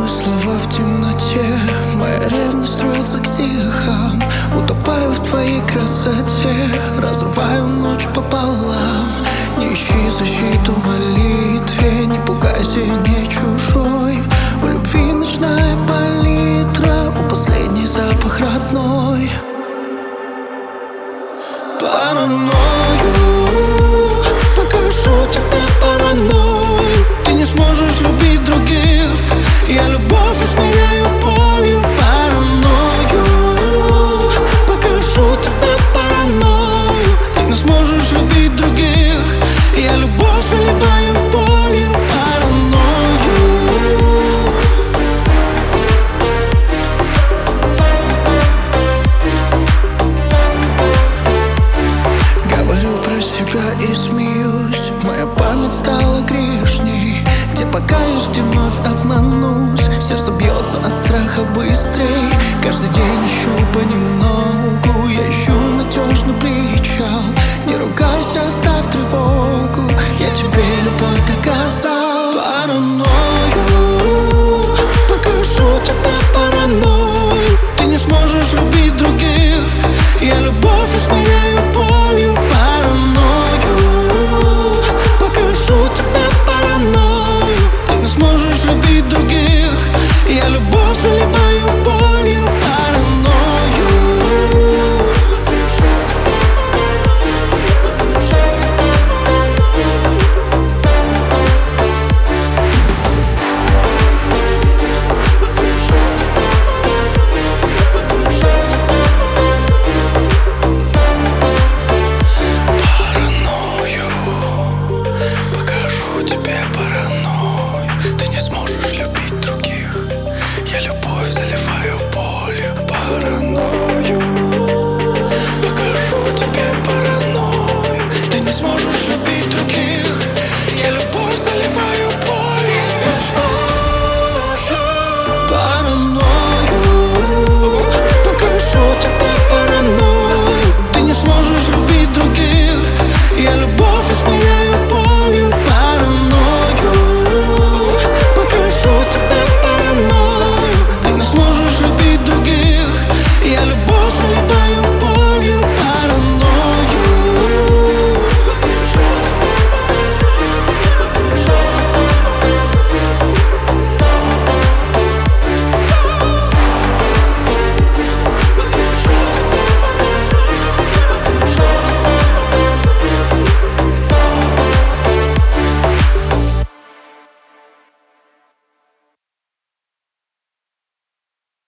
Думаю, слова в темноте. Моя ревность рвется к стихам. Утопаю в твоей красоте, разрываю ночь пополам. Не ищи защиту в молитве, не пугайся, не чужой. У любви ночная палитра, у последний запах родной. Паранойю, покажу тебе паранойю. Ты не сможешь любить других, я любовь измеряю болью. Паранойю, покажу тебе паранойю. Ты не сможешь любить других, я любовь заливаю болью. Паранойю. Говорю про себя и смеюсь, моя память стала грешней. Где покаюсь, где вновь обманусь, сердце бьется от страха быстрей. Каждый день ищу понемногу, я ищу надежный причал. Не ругайся, оставь